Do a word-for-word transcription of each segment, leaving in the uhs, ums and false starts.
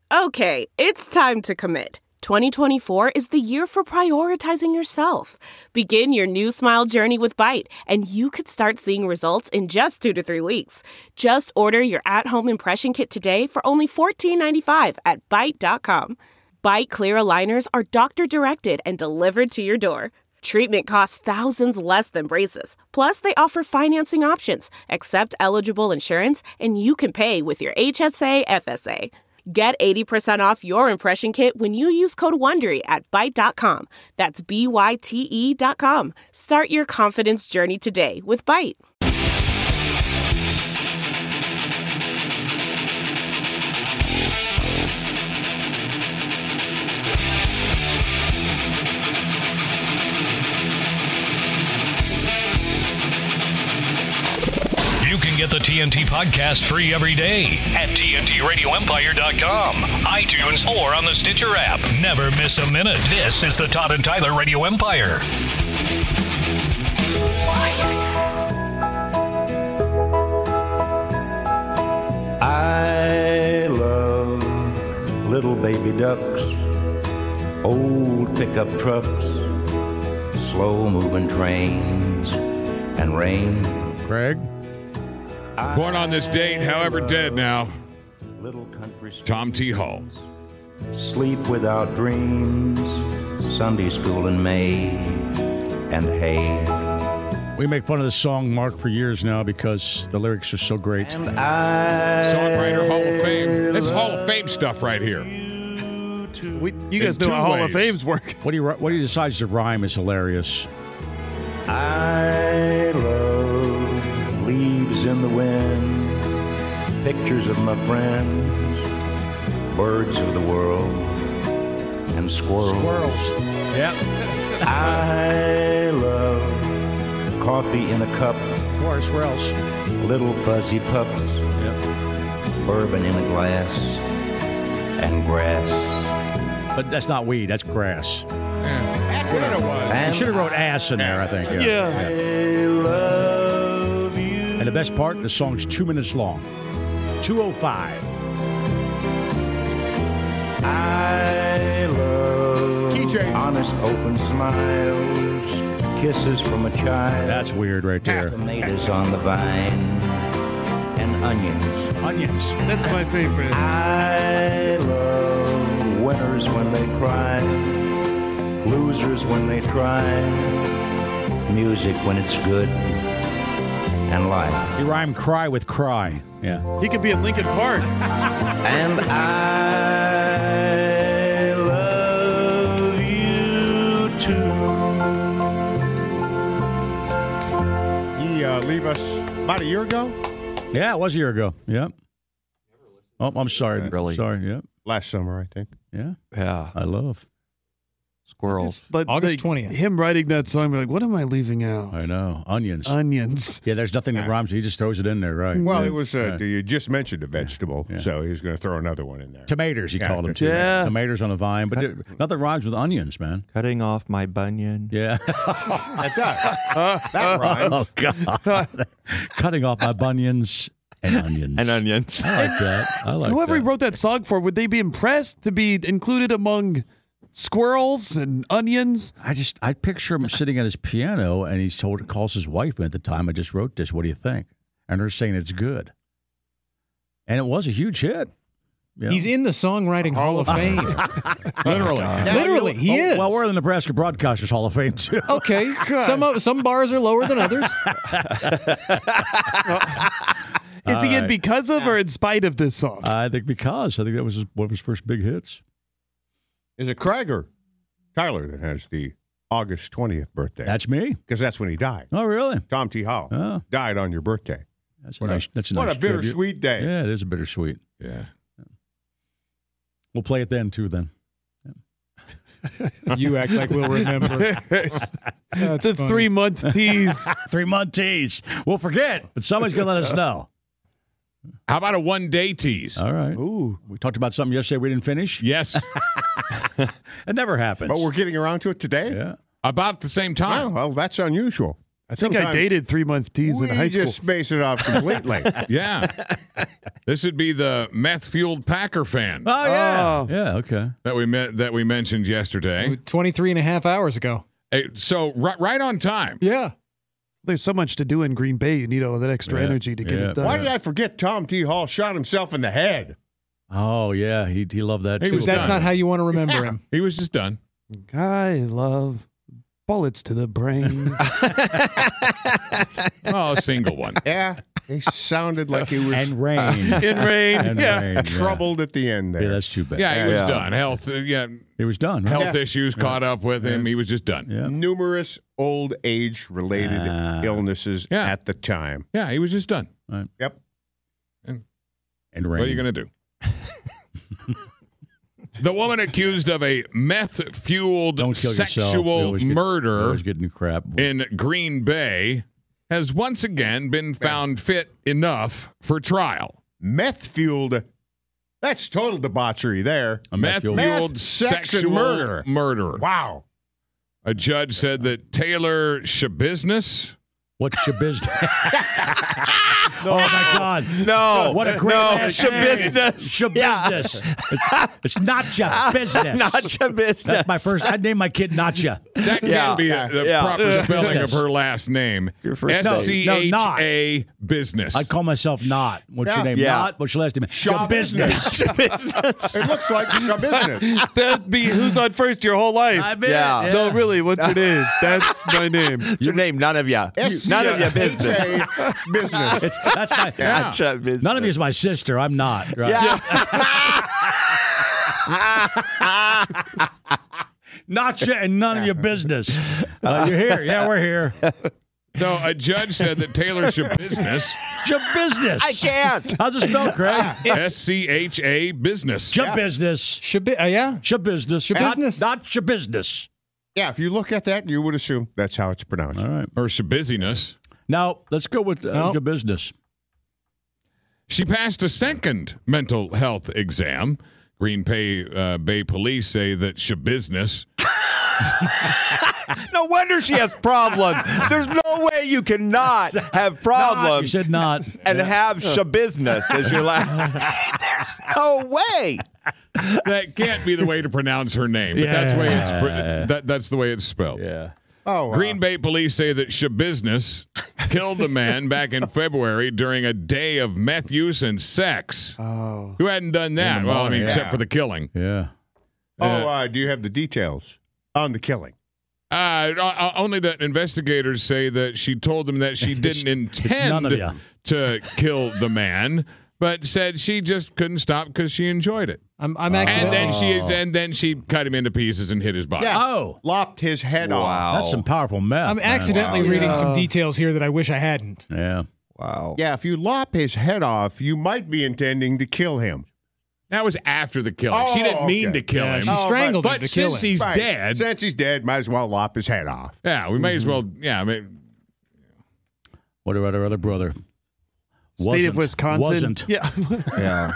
Okay, it's time to commit. twenty twenty-four is the year for prioritizing yourself. Begin your new smile journey with Byte, and you could start seeing results in just two to three weeks. Just order your at-home impression kit today for only fourteen ninety-five at byte dot com. Byte clear aligners are doctor-directed and delivered to your door. Treatment costs thousands less than braces. Plus, they offer financing options, accept eligible insurance, and you can pay with your H S A F S A. Get eighty percent off your impression kit when you use code WONDERY at byte dot com. That's B Y T E dot com. Start your confidence journey today with Byte. Get the T N T podcast free every day at T N T radio empire dot com, iTunes, or on the Stitcher app. Never miss a minute. This is the Todd and Tyler Radio Empire. I love little baby ducks, old pickup trucks, slow-moving trains, and rain. Craig? Born on this date, however dead now, Little country Tom T. Hall. Sleep without dreams, Sunday school in May, and hay. We make fun of this song, Mark, for years now because the lyrics are so great. And I Songwriter Hall of Fame. This is Hall of Fame stuff right here. We, you guys In know two how Hall of ways. Fame's work. What he what he decides to rhyme is hilarious. I love leaves in the wind, pictures of my friends, birds of the world, and squirrels. Squirrels. Yep. I love coffee in a cup, Of course, squirrels. little fuzzy pups, Yep. bourbon in a glass, and grass. But that's not weed, that's grass. That's what it was. You And should have wrote ass in there, I think. Yeah. Yeah. I love you. And the best part, the song's two minutes long. two oh five. I love Key change. honest open smiles, kisses from a child, That's weird right there. tomatoes on the vine, and onions. Onions. That's my favorite. I love winners when they cry, losers when they try, music when it's good, and life. He rhymed cry with cry. Yeah. He could be in Lincoln Park. And I love you too. He uh, leave us about a year ago? Yeah, it was a year ago. Yep. Oh, I'm sorry. Really? Sorry. Yep. Last summer, I think. Yeah. Yeah. I love. Squirrels. But August the- twentieth. Him writing that song, we're like, what am I leaving out? I know. Onions. Onions. Yeah, there's nothing that rhymes. He just throws it in there, right? Well, Yeah. it was, uh, Yeah. you just mentioned a vegetable, Yeah. so he was going to throw another one in there. Tomatoes, he Yeah. called them. Too. Yeah. Tomatoes on the vine. But there- nothing rhymes with onions, man. Cutting off my bunion. Yeah. That does. That rhymes. Oh, God. Cutting off my bunions and onions. And onions. I like that. I like Whoever that. he wrote that song for, would they be impressed to be included among squirrels and onions? I just, I picture him sitting at his piano and he's told, calls his wife at the time, I just wrote this. What do you think? And her saying it's good. And it was a huge hit. You know? He's in the Songwriting Hall of Fame. Literally. Literally, he Oh, is. Well, we're in the Nebraska Broadcasters Hall of Fame, too. Okay, some of, some bars are lower than others. Is he in right. because of or in spite of this song? I think because. I think that was his, one of his first big hits. Is it Craig or Tyler that has the August twentieth birthday? That's me. Because that's when he died. Oh, really? Tom T. Hall Oh. died on your birthday. That's a What a- nice, that's a what nice a tribute. bittersweet day. Yeah, it is a bittersweet. Yeah. We'll play it then, too, then. You act like we'll remember. It's That's a funny. three-month tease. Three-month tease. We'll forget, but somebody's going to let us know. How about a one-day tease? All right. Ooh. We talked about something yesterday we didn't finish. Yes. It never happens. But we're getting around to it today? Yeah. About the same time. Oh, well, that's unusual. I think I Sometimes dated three-month teas in we high school. just space it off completely. Yeah. This would be the meth-fueled Packer fan Oh, yeah. Oh. Yeah, okay. that we met that we mentioned yesterday. twenty-three and a half hours ago. Hey, so right, right on time. Yeah. There's so much to do in Green Bay. You need all that extra Yeah. energy to get Yeah. it done. Why did I forget Tom T. Hall shot himself in the head? Oh, yeah. He, he loved that, He too. was That's done. not how you want to remember him. He was just done. I love bullets to the brain. Oh, a single one. Yeah, he sounded like he was And rain. in rain. And yeah. rain. Yeah. troubled at the end there. Yeah, that's too bad. Yeah, he was Yeah. done. Health, uh, yeah, He was done. Right? health issues caught up with him. He was just done. Yeah. Numerous old age related Ah. illnesses Yeah. at the time. Yeah, he was just done. Yep. And rain. What are you going to do? The woman accused of a meth-fueled Don't kill yourself. You sexual always get- you murder always getting crap. in Green Bay has once again been found fit enough for trial. Meth fueled. That's total debauchery there. A meth fuel- Meth-fueled Meth, sex, and sexual murder. murder. Wow. A judge said that Taylor Shabusiness What's your business? Oh, my God. No. What a great no, last your name. business. Your Yeah. business. It's, it's not your business. Not your business. That's my first. I'd name my kid Notcha. That can't Yeah. be a, the Yeah. proper Yeah. spelling of her last name. Your first S C name. H No, not. A business. I call myself Not. What's Yeah. your name? Yeah. Not. What's your last name? Shaw Your business. Your business. It looks like a business. That'd be who's on first your whole life. I bet. Yeah. No, really, what's your name? That's my name. Your name, none of ya. None of your business. S C H A business. It's, that's my. Yeah. Not your business. None of you is my sister. I'm not. Right? Yeah. Notcha and none of your business. Uh, you're here. Yeah, we're here. No, a judge said that Taylor Shabusiness, Your business. I can't. How's it spelled, Craig? S C H A business. Your business. Should be, uh, yeah. Your business. Your Not- business. Not your business. Yeah, if you look at that, you would assume that's how it's pronounced. All right. Or Shabusiness. Now, let's go with uh, No. your business. She passed a second mental health exam. Green Bay, uh, Bay police say that Shabusiness No wonder she has problems. There's no way you cannot have Not, you problems said not. and have shabusiness as your last. There's no way. that can't be the way to pronounce her name, but that's the way it's Yeah. that, that's the way it's spelled. Yeah. Oh, uh, Green Bay police say that Shabusiness killed a man back in February during a day of meth use and sex. Oh. Who hadn't done that? the Well, I morning, mean, except yeah. for the killing. Yeah. oh, uh, do you have the details on the killing? Uh, uh, only that investigators say that she told them that she didn't none of intend ya. to kill the man, but said she just couldn't stop because she enjoyed it. I'm, I'm And accidentally. then she is, and then she cut him into pieces and hit his body. Yeah. Oh. Lopped his head off. Wow. That's some powerful meth. I'm man. accidentally Wow. reading Yeah. some details here that I wish I hadn't. Yeah. Wow. Yeah, if you lop his head off, you might be intending to kill him. That was after the killing. Oh, she didn't mean okay. to kill Yeah, him. she Oh, strangled him but to kill since him. he's Right. dead, Since he's dead, might as well lop his head off. yeah, we may as well. Yeah, I mean, What about our other brother? State of Wasn't. Wisconsin. Wasn't. Yeah. Yeah.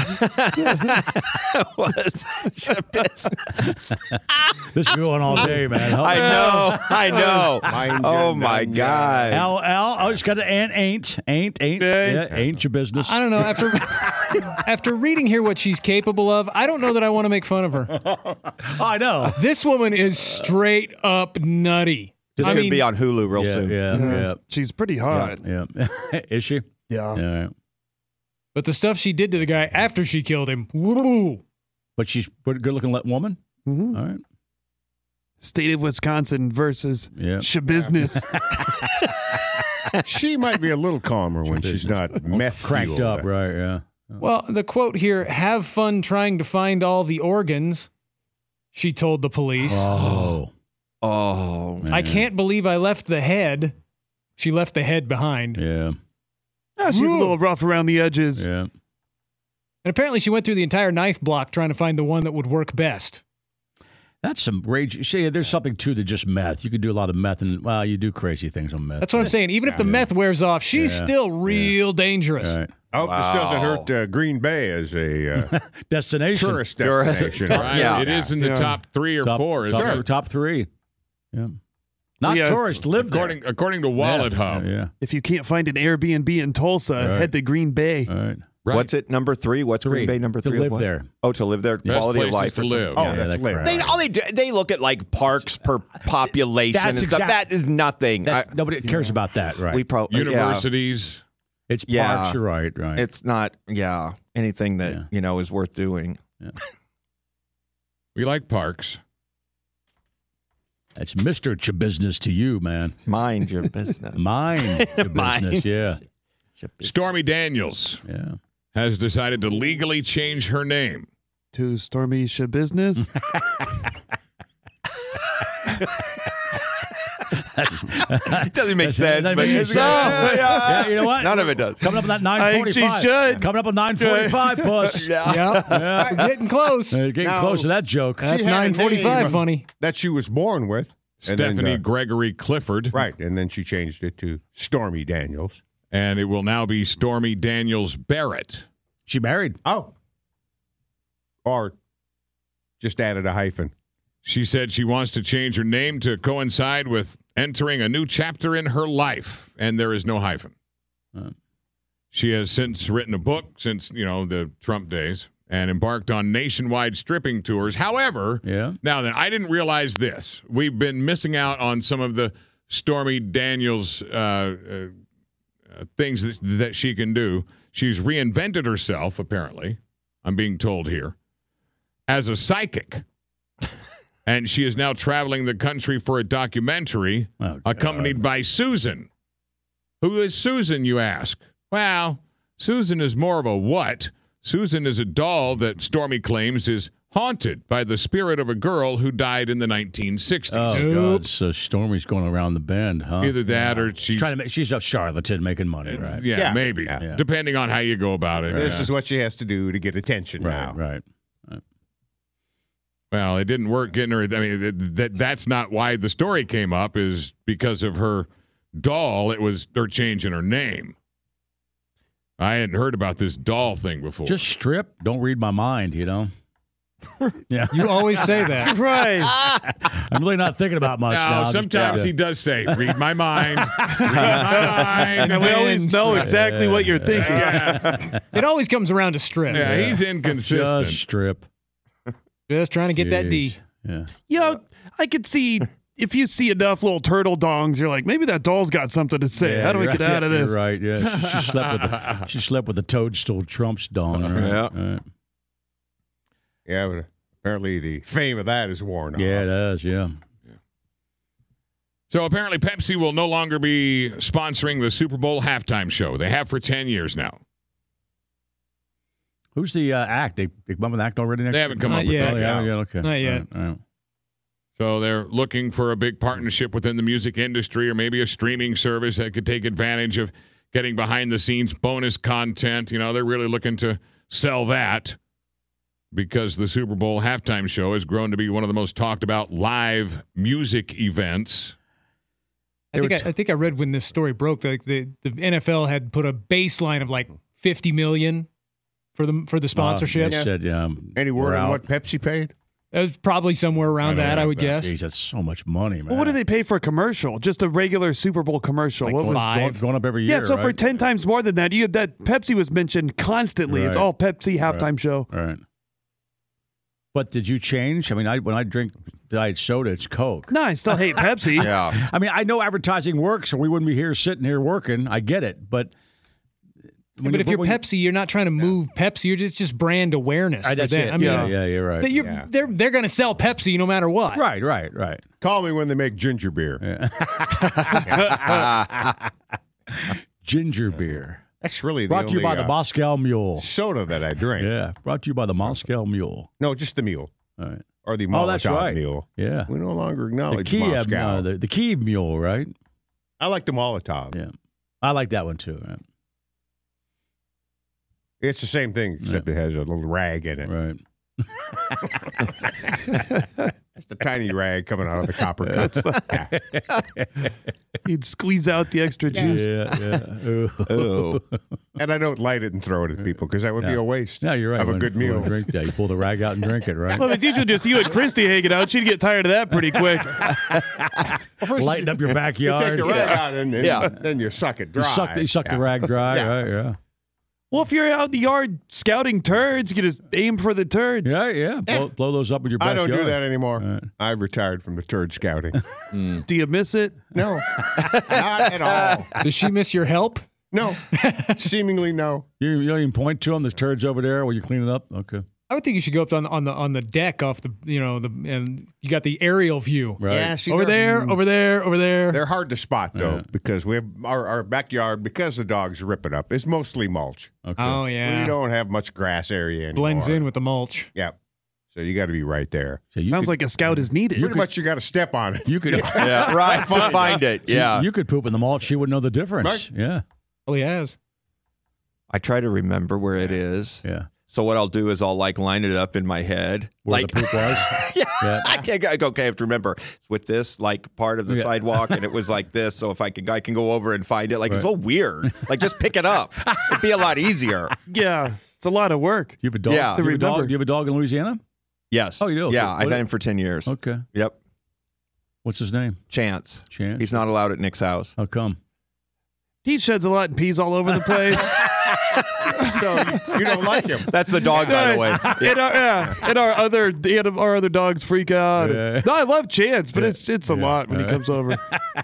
Was shabusiness. This is going all day, man. Help I me. know. I know. Mind Oh you, my none, God. L L. Oh, it's got an and ain't. Ain't. Ain't. Yeah. Yeah, ain't your business. I don't know. After after reading here what she's capable of, I don't know that I want to make fun of her. Oh, I know. This woman is straight up nutty. This I could mean, be on Hulu real Yeah, soon. yeah, yeah, She's pretty hot. yeah. Is she? Yeah. Yeah. but the stuff she did to the guy after she killed him. Woo. But she's a good-looking woman. Mhm. All right. State of Wisconsin versus Yeah. shabusiness. She might be a little calmer when she's not meth Cranked fueled. up, right? Yeah. Well, the quote here: "Have fun trying to find all the organs," she told the police. Oh. Oh. Man. I can't believe I left the head. She left the head behind. Yeah. Oh, she's a little rough around the edges. Yeah. And apparently she went through the entire knife block trying to find the one that would work best. That's some rage. See, there's something to the just meth. You could do a lot of meth, and well, you do crazy things on meth. That's what I'm saying. Even if the meth wears off, she's Yeah. still real dangerous. All right. I hope this doesn't hurt uh, Green Bay as a uh, Destination. tourist Tourist. destination. Top- right? Yeah. It is in the Yeah. top three or Top, four. top, Isn't it? top three. Yeah. Not Yeah, tourists, live According there. according to Wallet yeah, Hub. Yeah, yeah. If you can't find an Airbnb in Tulsa, Right. head to Green Bay. All right. Right. What's it? Number three? What's Three. Green Bay number To three? of live what? there. Oh, to live there. Best Quality of places life to or live. something. Oh, Yeah, that's that live. crap. They all they do, they look at like parks per population That's and stuff. exact- That is nothing. That's, I- nobody cares about that, right? we probably Universities. it's Yeah. parks, you're right, right. It's not. Yeah, anything that Yeah. you know is worth doing. We like parks. That's Mister Ch business to you, man. Mind your business. Mine Ch Mine. business, yeah. Stormy Daniels Yeah. has decided to legally change her name. To Stormy Shabusiness. It doesn't make That's- sense, that but makes it's, sense. Yeah, you know what? none of it does. Coming up at nine I think forty-five. she should. Coming up at nine forty-five, puss. Yeah. Yeah, Yeah. We're getting close. Uh, getting Now- close to that joke. That's She had a nine forty-five. name. Funny. That she was born with. And then, Stephanie uh, Gregory Clifford. Right, and then she changed it to Stormy Daniels. And it will now be Stormy Daniels Barrett. She married. Oh. Or just added a hyphen. She said she wants to change her name to coincide with entering a new chapter in her life, and there is no hyphen. Uh. She has since written a book since, you know, the Trump days and embarked on nationwide stripping tours. However, Yeah. now then, I didn't realize this. We've been missing out on some of the Stormy Daniels uh, uh, things that, that she can do. She's reinvented herself, apparently, I'm being told here, as a psychic. And she is now traveling the country for a documentary Oh, accompanied by Susan. Who is Susan, you ask? Well, Susan is more of a what? Susan is a doll that Stormy claims is haunted by the spirit of a girl who died in the nineteen sixties. Oh, God. So Stormy's going around the bend, huh? Either that or she's, She's trying to make, she's a charlatan making money, right? yeah, Yeah. maybe, Yeah. depending on how you go about it. This Yeah. is what she has to do to get attention Right, now. right. Well, it didn't work getting her. I mean, that, that that's not why the story came up. Is because of her doll. It was her changing her name. I hadn't heard about this doll thing before. Just strip. Don't read my mind, you know? Yeah. You always say that. Right. I'm really not thinking about much no, now. Just- sometimes yeah. he does say, "Read my mind." Read my mind. And we always know Right. exactly what you're thinking. Yeah, It always comes around to strip. yeah, he's inconsistent. Just strip. Just trying to get that D. Jeez. Yeah. You know, I could see if you see enough little turtle dongs, you're like, maybe that doll's got something to say. Yeah, How do we you're get right. out of Yeah, this? you're right. Yeah. She, she slept with the, she slept with the toadstool Trump's dong. Right? Yeah. Right. Yeah, but apparently the fame of that is worn off. Yeah, it does. Yeah. So apparently, Pepsi will no longer be sponsoring the Super Bowl halftime show. They have for ten years now. Who's the uh, act? They, they come up with an act already next They haven't come Not up with yet. that. Oh, Yeah. yeah, yeah, okay. Not yet. All right, all right. So they're looking for a big partnership within the music industry, or maybe a streaming service that could take advantage of getting behind the scenes bonus content. You know, they're really looking to sell that because the Super Bowl halftime show has grown to be one of the most talked about live music events. I think I, I think I read when this story broke, like the, the N F L had put a baseline of like fifty million for the for the sponsorship. Uh, they said, um, Any we're word on out. what Pepsi paid? It was probably somewhere around that, I would guess. Jeez, that's so much money, man. Well, what do they pay for a commercial? Just a regular Super Bowl commercial. Like what going, was five? going, going up every year? Yeah, so for right? ten times more than that, you that Pepsi was mentioned constantly. It's Right. all Pepsi halftime show. All right. But did you change? I mean, I when I drink diet soda, it's Coke. No, I still hate Pepsi. Yeah. I mean, I know advertising works, or we wouldn't be here sitting here working. I get it, but when but you- if you're when you- Pepsi, you're not trying to move Pepsi. You're just just brand awareness. I, for that's them. it. I mean, yeah, yeah, you're right. that you're, Yeah. they're they're going to sell Pepsi no matter what. Right, right, right. Call me when they make ginger beer. Ginger beer. That's really the Brought to you only, by the uh, Moscow Mule. soda that I drink. Yeah, brought to you by the Moscow Mule. No, just the mule. All right. Or the Oh, that's Molotov right. mule. Yeah. We no longer The acknowledge Kiev, Moscow. uh, the, the Kiev Mule, right? I like the Molotov. Yeah. I like that one too. Right. It's the same thing, except it has a little rag in it. Right. It's the tiny rag coming out of the copper cup. You'd squeeze out the extra juice. Yeah, yeah. Ooh. Oh. And I don't light it and throw it at people because that would yeah. be a waste. Yeah, you're right. Of when, a good when meal. you Drink, yeah, you pull the rag out and drink it, right? Well, it's usually just you and Christy hanging out. She'd get tired of that pretty quick. Well, Lighten up your You backyard. take the rag out and, and Yeah. then you suck it dry. You suck, the, you suck yeah. the rag dry, Yeah. right? Yeah. Well, if you're out in the yard scouting turds, you can just aim for the turds. Yeah, yeah. Blow, blow those up in your I backyard. don't do that anymore. Right. I've retired from the turd scouting. Do you miss it? No, not at all. Does she miss your help? No, seemingly no. You, you don't even point to them. There's turds over there while you clean it up. Okay. I would think you should go up on on the on the deck off the you know the and you got the aerial view. Right. Yeah, see, Over they're- there, over there, over there. They're hard to spot though Yeah. because we have our, our backyard because the dogs rip it up. It's mostly mulch. Okay. Oh We yeah, don't have much grass area anymore. blends in with the mulch. Yep. So you got to be right there. So you Sounds could, like a scout is needed. Pretty much you got to step on it. you could Yeah, right. To find it. Yeah. you could poop in the mulch. She would know the difference. Right. Yeah. Oh, he has. I try to remember where it is. Yeah. So what I'll do is I'll like line it up in my head. Where like the poop was. yeah, Yeah. I can't. I go, okay, I have to remember it's with this like part of the Yeah. sidewalk, and it was like this. So if I can, I can go over and find it. Like it's Right. so weird. Like just pick it up. It'd be a lot easier. Yeah, it's a lot of work. You have a dog. Yeah. Do you have a dog? remember. Do you have a dog in Louisiana? Yes. Oh, you do? Yeah, Okay. I've had him for ten years. Okay. Yep. What's his name? Chance. Chance. He's not allowed at Nick's house. How come? He sheds a lot and pees all over the place. So you, you don't like him. That's the dog, by the way. And our, yeah, and our other and our other dogs freak out. Yeah. No, I love Chance, but Yeah. it's it's a Yeah. lot when he Uh, comes over.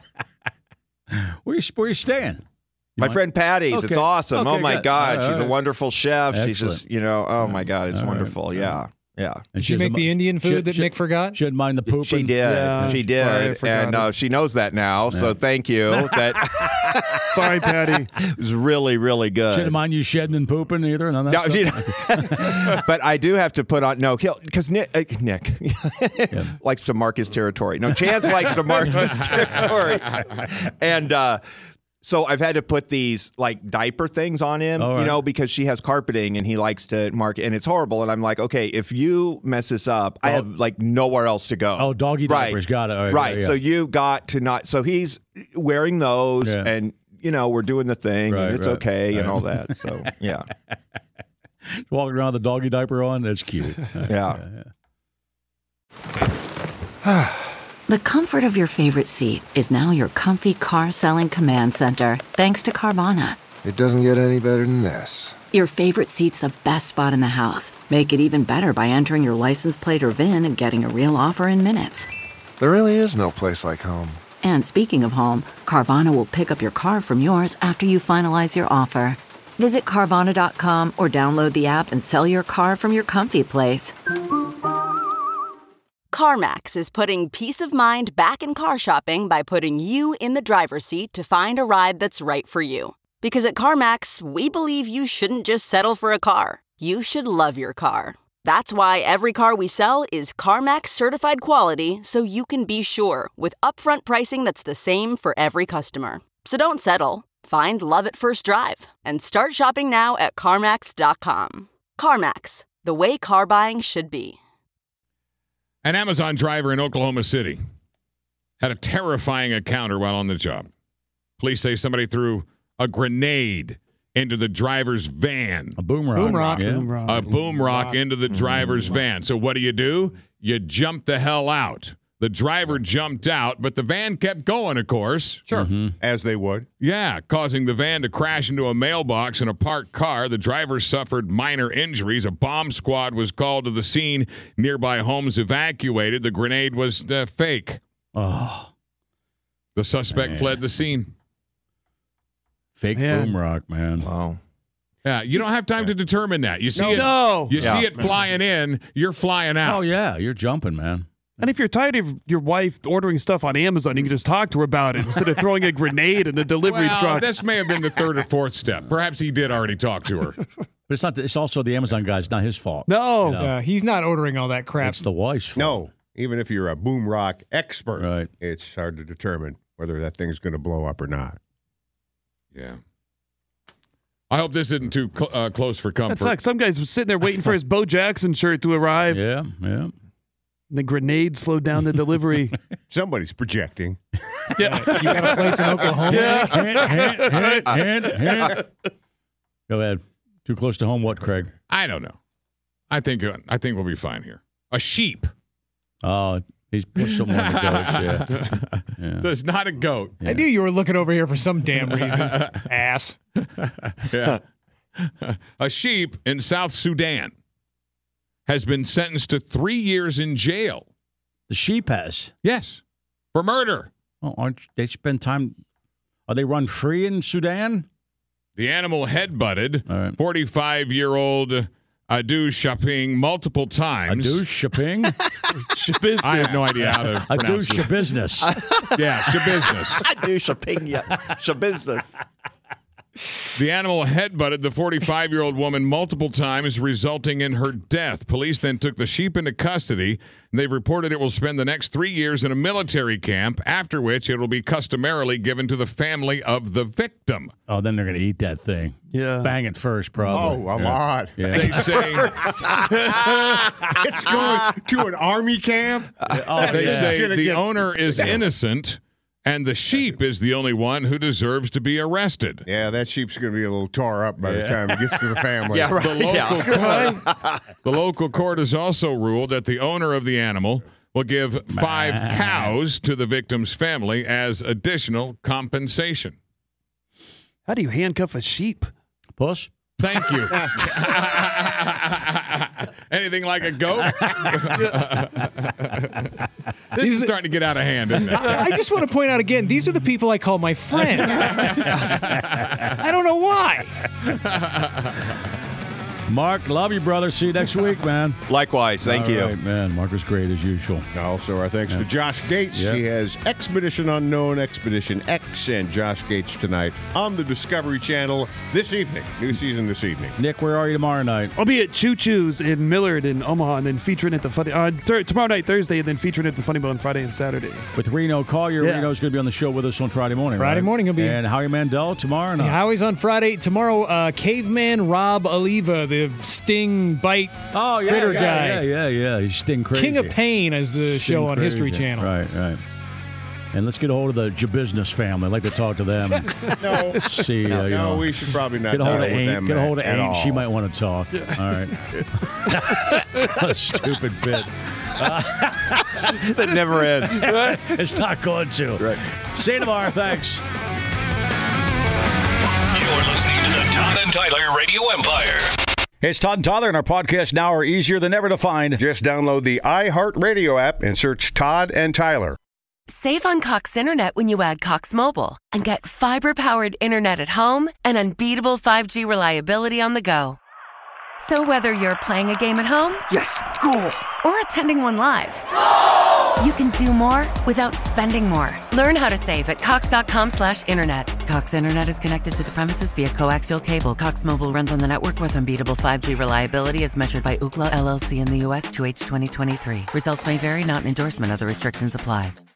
Where you where you staying? You My mind? friend Patty's. It's Okay. awesome. Okay, oh my good. God, All she's a right. wonderful chef. She's Excellent. just, you know, oh my God, it's All right. wonderful. All Yeah, yeah. And Did she doesn't make the mi- Indian food she- that she- Nick forgot? She didn't mind the pooping. She did. Yeah. she Sorry, I did, forgot and it. uh, she knows that now. So Yeah. thank you. That Sorry, Patty. was really, really good. She didn't mind you shedding and pooping either. None of No, that she, but I do have to put on no, because Nick, uh, Nick likes to mark his territory. No, Chance likes to mark his territory, and uh, so I've had to put these like diaper things on him, All you right. know, because she has carpeting and he likes to mark, and it's horrible. And I'm like, okay, if you mess this up, I have like nowhere else to go. Oh, doggy right. diapers. Got it. All right. Right. Yeah. So you got to not. So he's wearing those, Yeah. and you know we're doing the thing, Right, and it's right, okay, right. and all that. So yeah, Walking around with the doggy diaper on. That's cute. yeah. The comfort of your favorite seat is now your comfy car selling command center, thanks to Carvana. It doesn't get any better than this. Your favorite seat's the best spot in the house. Make it even better by entering your license plate or V I N and getting a real offer in minutes. There really is no place like home. And speaking of home, Carvana will pick up your car from yours after you finalize your offer. Visit Carvana dot com or download the app and sell your car from your comfy place. CarMax is putting peace of mind back in car shopping by putting you in the driver's seat to find a ride that's right for you. Because at CarMax, we believe you shouldn't just settle for a car. You should love your car. That's why every car we sell is CarMax certified quality, so you can be sure with upfront pricing that's the same for every customer. So don't settle. Find love at first drive and start shopping now at CarMax dot com. CarMax, the way car buying should be. An Amazon driver in Oklahoma City had a terrifying encounter while on the job. Police say somebody threw a grenade into the driver's van. A boom rock. Boom rock. Yeah. Boom rock. A boom rock into the driver's van. So what do you do? You jump the hell out. The driver jumped out, but the van kept going, of course. Sure. As they would. Yeah, causing the van to crash into a mailbox in a parked car. The driver suffered minor injuries. A bomb squad was called to the scene. Nearby homes evacuated. The grenade was uh, fake. Oh, The suspect Man. fled the scene. fake Man. boom rock, man. Wow. Yeah, you don't have time to determine that. You see No, it. no. You Yeah. see it flying in. You're flying out. Oh yeah, you're jumping, man. And if you're tired of your wife ordering stuff on Amazon, you can just talk to her about it instead of throwing a grenade in the delivery well, truck. this may have been the third or fourth step. Perhaps he did already talk to her. But it's not. It's also the Amazon guy. It's not his fault. No. You know? Uh, he's not ordering all that crap. It's the wife's fault. No, even if you're a boom rock expert, Right. it's hard to determine whether that thing's going to blow up or not. Yeah. I hope this isn't too cl- uh, close for That comfort. sucks. Some guy's sitting there waiting for his Bo Jackson shirt to arrive. Yeah, yeah. The grenade slowed down the delivery. Somebody's projecting. Yeah. You got a place in Oklahoma? Yeah. Hint, hint, hint, hint, hint. Go ahead. Too close to home, what, Craig? I don't know. I think uh, I think we'll be fine here. A sheep. Oh, he's pushed someone on the goats, yeah. yeah. So it's not a goat. I knew you were looking over here for some damn reason. Ass. Yeah. A sheep in South Sudan has been sentenced to three years in jail. The sheep has? Yes. For murder. Oh, aren't they spend time? Are they run free in Sudan? The animal headbutted right. forty-five-year-old Adu Shaping multiple times. Adu Shaping? Shabusiness. I have no idea how to pronounce Adu Shabusiness. Yeah, Shabusiness. Adu Shaping, yeah. Shabusiness. The animal headbutted the forty-five-year-old woman multiple times, resulting in her death. Police then took the sheep into custody, and they've reported it will spend the next three years in a military camp, after which it will be customarily given to the family of the victim. Oh, then they're going to eat that thing. Yeah. Bang it first, probably. Oh, a yeah. lot. Yeah. They say It's going to an army camp. Oh, they yeah. say gonna the get- owner is innocent, and the sheep is the only one who deserves to be arrested. Yeah, that sheep's going to be a little tore up by the time it gets to the family. Yeah, right. The local, Yeah. court, the local court has also ruled that the owner of the animal will give five cows to the victim's family as additional compensation. How do you handcuff a sheep? Puss? Thank you. Anything like a goat? This is starting to get out of hand, isn't it? I just want to point out again, these are the people I call my friend. I don't know why. Mark, love you, brother. See you next week, man. Likewise. Thank All you. right, man. Mark was great as usual. Also, our thanks Yeah. to Josh Gates. Yeah. He has Expedition Unknown, Expedition X, and Josh Gates tonight on the Discovery Channel this evening. New season this evening. Nick, where are you tomorrow night? I'll be at Choo Choo's in Millard in Omaha, and then featuring at the funny uh, th- tomorrow night, Thursday, and then featuring at the Funny Bone Friday and Saturday. With Reno Collier. Yeah. Reno's going to be on the show with us on Friday morning, Friday right? morning he'll be- And Howie Mandel tomorrow night. Howie's on Friday. Tomorrow, uh, Caveman Rob Oliva, the Sting Bite Oh, yeah, critter yeah, guy. yeah, yeah, yeah. He's Sting Crazy. King of Pain as the Sting show on Crazy. History Channel. Right, right. And let's get a hold of the Jabusiness family. I'd like to talk to them. No, See, no, uh, you know, no, we should probably not get a hold deal of with Ain't. them Get a hold of at Ain't. all. She might want to talk. All right. What a stupid bit. That never ends. It's not going to. Right. See you tomorrow. Thanks. You're listening to the Todd and Tyler Radio Empire. Hey, it's Todd and Tyler, and our podcasts now are easier than ever to find. Just download the iHeartRadio app and search Todd and Tyler. Save on Cox Internet when you add Cox Mobile and get fiber-powered internet at home and unbeatable five G reliability on the go. So whether you're playing a game at home, yes, cool, or attending one live, you can do more without spending more. Learn how to save at cox.com slash internet. Cox Internet is connected to the premises via coaxial cable. Cox Mobile runs on the network with unbeatable five G reliability as measured by Ookla L L C in the U S to H twenty twenty-three. Results may vary, not an endorsement. Other restrictions apply.